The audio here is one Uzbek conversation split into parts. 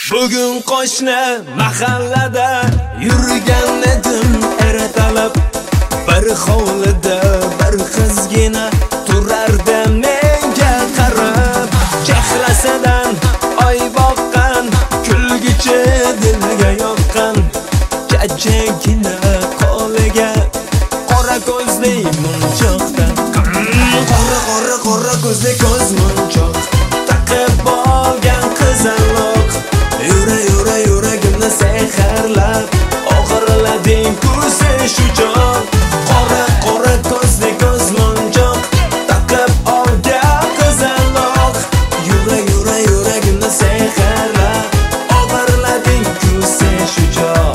Bugun qo'shni mahallada yurgan edim ertalab. Bir hovlida bir qizgina turardi menga qarab. Chehrasidan oy boqqan, kulgichi dilga yoqqan. Jajjagina qo'liga qora ko'zli munchoqdan. Qora ko'zli ko'z munchoq taqib olgan qizaloq. Yura yuragimni sehrlab og'irlading ko'zi shu joy. Qora ko'zli ko'z munchoq taqib olgan qizaloq. Yura yuragimni sehrlab og'irlading ko'zi shu joy.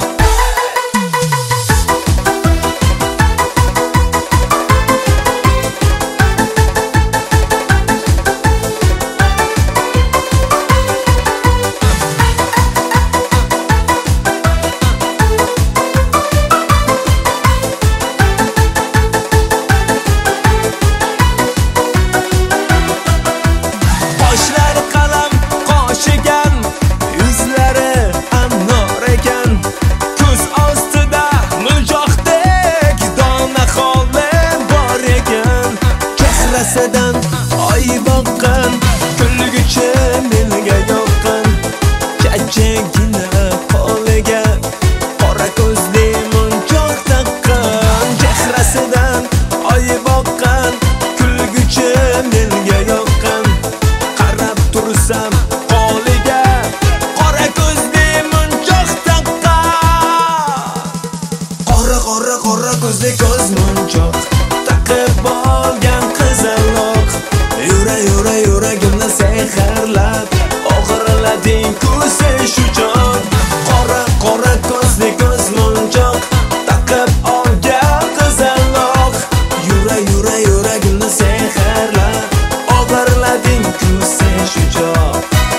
Oy boqqan, kulgichi dilga yoqqan. Jajjagina qo'liga qora ko'zli munchoq taqqan. Chehrasidan oy boqqan, kulgichi dilga yoqqan. Qarab tursam qo'liga qora ko'zli munchoq taqqan. Qora ko'zli ko'z munchoq taqib olgan qizaloq. Yura yuragimni sehrlab og'irlading ko'zi shu joy. Qora ko'zli ko'z munchoq taqib olgan qizaloq. Yura yuragimni sehrlab og'irlading ko'zi shu joy.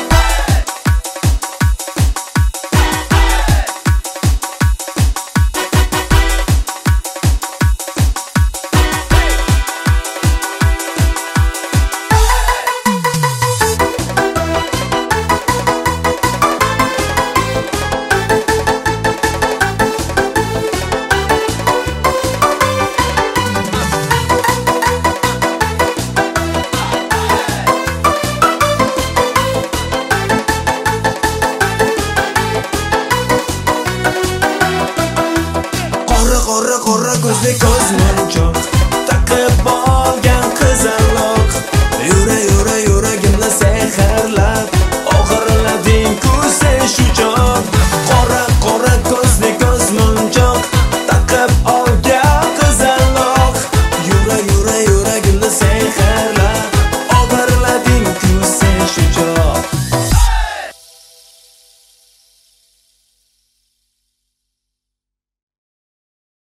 Qora ko'zli ko'z munchoq taqib olgan qizaloq. Yura yuragimni sehrlab og'irlading ko'zi shu joy. Qora ko'zli ko'z munchoq taqib olgan qizaloq. Yura yuragimni sehrlab